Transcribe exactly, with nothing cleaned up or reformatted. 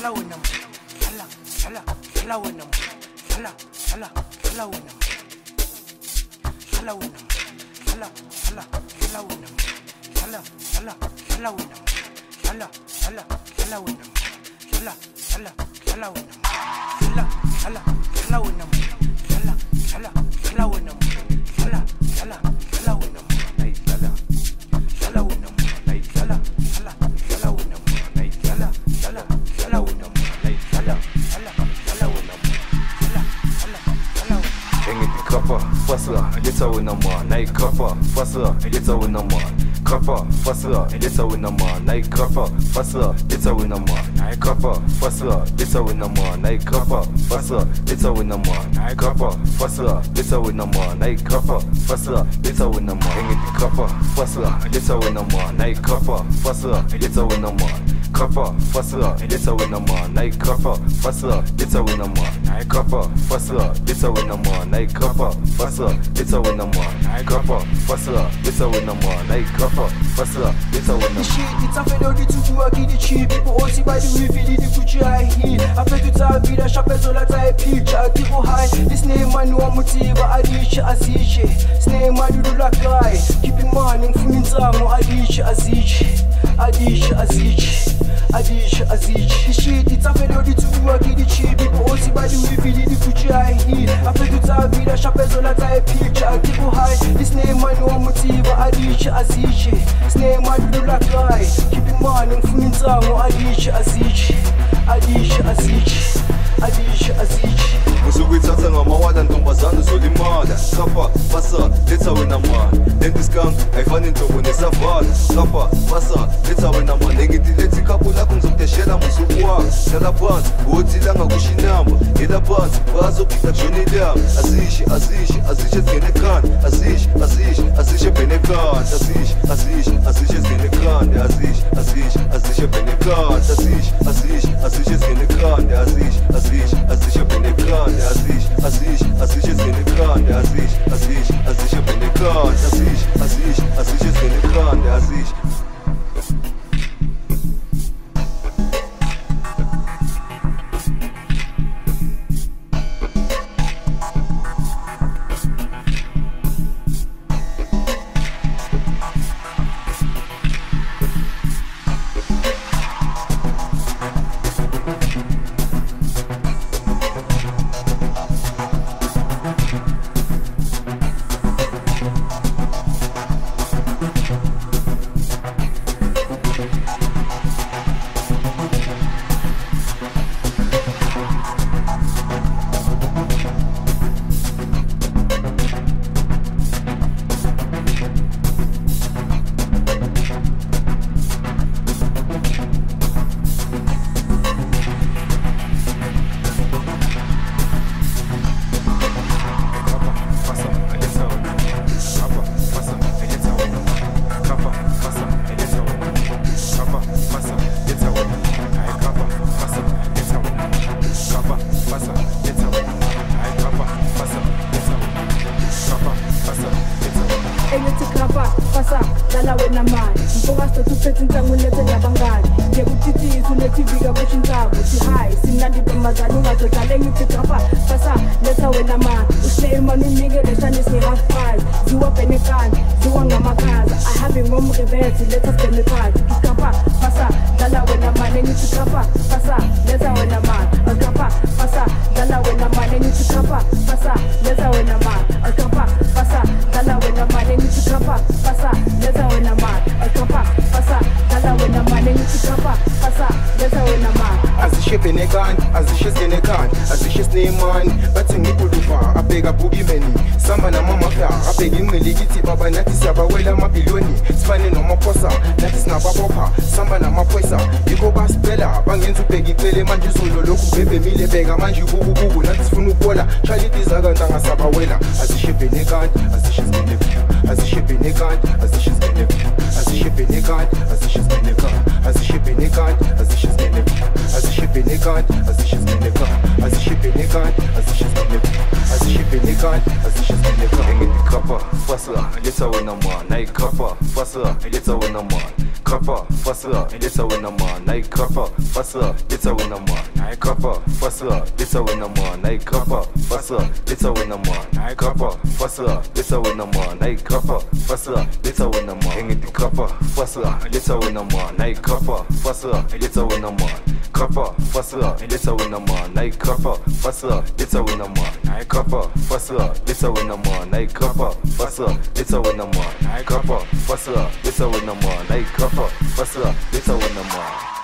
Kala winam. Kala, kala, kala winam. Kala, kala, kala winam. Kala winam. Kala, kala, kala winam. Kala, kala, kala winam. Kala, kala, kala winam. Kala, kala, kala winam. Kala, kala, kala winam. Kala, kala, kala winam. Kala, kala, kala winam. Ay kala. Kala winam. Ay kala, kala, kala winam. Ay kala, kala, kala winam. Ay kala, kala, kala winam. Kala, kala, kala winam. Engiti kappa, fasa, leta winam ma. Nay kappa, fasa, leta winam ma. Kappa, fasa, leta winam ma. Nay kappa, fasa, leta winam ma. Nay kappa, fasa, leta winam ma. Nay kappa, fasa, leta winam ma. Nay kappa, fasa, leta winam ma. Nay kappa, fasa, leta winam ma. Engiti kappa, fasa, leta winam ma. Nay kappa, fasa, leta winam ma. Kappa, fasa, leta winam ma. Nay kappa, fasa, leta winam ma. Nay kappa, fasa, leta winam ma. Nay kappa, fasa, leta winam ma. Nay kappa, fasa, leta winam ma. Nay kappa, fasa, leta winam ma. Shit, it's a fait de tout pour qui dit cheap. People aussi by the reveal the future I heal. Après toute sa vie, la chapelle sur la taille pitch. I keep high. This name man no motive. Adish, Aziche. Snake man do la guy. Keeping man in fumin time. Adish, Aziche. Adish, Aziche. Adish, Aziche. This shit, it's a fait de tout pour qui dit cheap. People aussi by the reveal the future I heal. Après toute sa vie, la chapelle sur la taille pitch. I keep high. This name man no motive. Adish, Aziche. Snake man do la guy. Keeping man in fumin time. Adish, Aziche. Adish, Aziche. Adish, Aziche. Musukwithatha ngamawada ntombazana zolimala. Kappa, fasa, letha wena man. Lendiskam, ayifani inhlobo nesavala. Kappa, fasa, letha wena man. Engithi lethi ikhaphu lakho ngizokudeshela musuku wakho. Hlala phansi, uthi langa kusho inamba. Yela phansi, bazokhipha kujona ilanga. Azishe, azishe, azishe ezingene ekhanda. Azishe, azishe, azishe ebhene ekhanda. Azishe, azishe, azishe ezingene ekhanda. Azishe, azishe, azishe ebhene ekhanda. Azishe, azishe, azishe ezingene ekhanda. Azishe, azishe, azishe ebhene ekhanda. Azish, Azish, Azish is in the ground. Azish, Azish, Azish is in the ground. Azish, Azish, Azish is in the ground. Azish. krapper, faster, let's win a man. I krapper, faster, let's win a man. I krapper, faster, let's win a man. I krapper, faster, let's win a man. I krapper, faster, let's win a man. I krapper, faster, let's win a man. Hang it, krapper, faster, let's win a man. I krapper, faster, let's win a man. Krapper, faster, let's win a man. I krapper, faster, let's win a man. I krapper, faster, let's win a man. I krapper, faster, let's win a man. I krapper, faster, let's win a man. I krapper, faster, let's win a man.